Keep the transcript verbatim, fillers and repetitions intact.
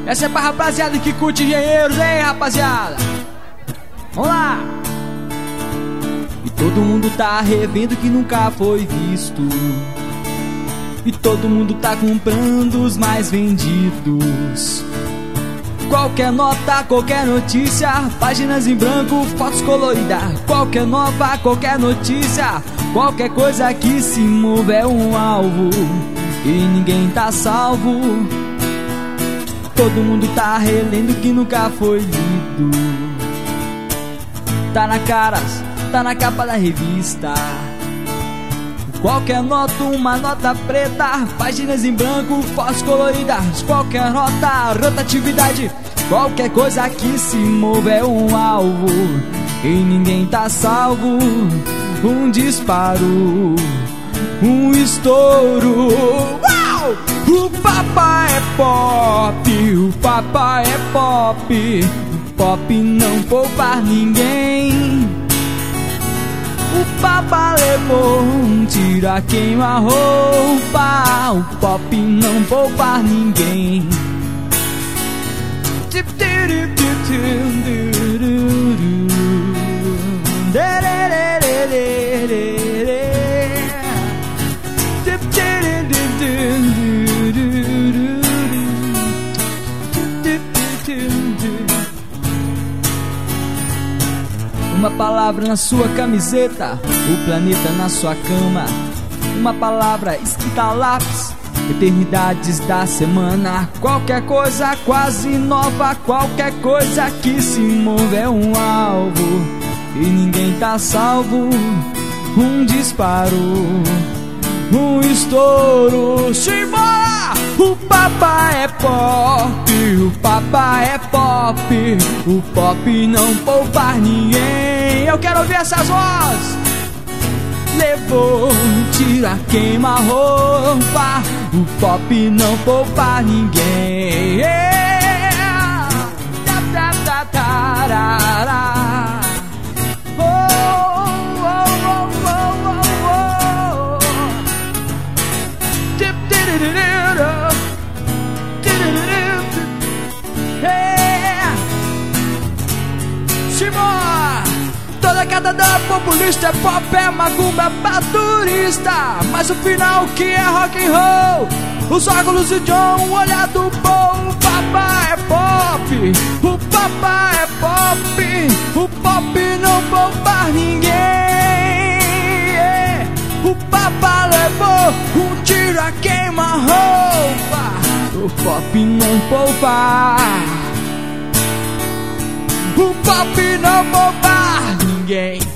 Essa é pra rapaziada que curte engenheiros, hein, rapaziada? Vamos lá! E todo mundo tá revendo que nunca foi visto. E todo mundo tá comprando os mais vendidos. Qualquer nota, qualquer notícia, páginas em branco, fotos coloridas. Qualquer nova, qualquer notícia, qualquer coisa que se move é um alvo. E ninguém tá salvo. Todo mundo tá relendo que nunca foi lido. Tá na caras, tá na capa da revista. Qualquer nota, uma nota preta, páginas em branco, fotos coloridas. Qualquer nota, rotatividade, qualquer coisa que se move é um alvo. E ninguém tá salvo. Um disparo, um estouro. Uau! O papai é pop, o papai é pop. O pop não poupa ninguém. O papa levou um tiro a queima-roupa. O pop não poupa ninguém. Uma palavra na sua camiseta, o planeta na sua cama. Uma palavra escrita a lápis, eternidades da semana. Qualquer coisa quase nova, qualquer coisa que se move é um alvo. E ninguém tá salvo. Um disparo, um estouro. Simbora! O papai é pop, o papai é pop. O pop não poupa ninguém. Eu quero ouvir essas vozes. Levou um tiro a queima-roupa. O pop não poupa ninguém. Yeah! Da, da, da, tarará. Toda queda da populista é pop, é macumba pra turista. Mas o final que é rock and roll, os óculos de John, o olhar do bom. O papai é pop, o papai é pop. O pop não poupa ninguém. O papai levou um tiro a queima-roupa. O pop não poupa. O pop não poupa ninguém.